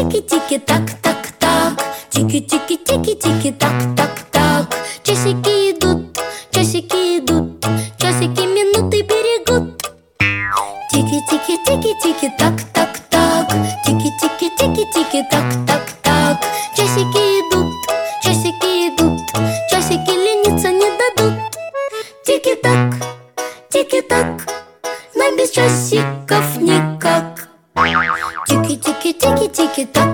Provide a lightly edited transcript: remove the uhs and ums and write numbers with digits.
Тики-тики-так-так-так. Тики-тики-тики-тики-так-так-так. Часики идут, часики минуты берегут. Тики-тики-тики-тики-так-так-так. Тики-тики-тики-тики-так-так-так. Часики идут, часики лениться не дадут. Тики-так, тики-так, нам без часиков никак. Тики-тики-тики-тики-так.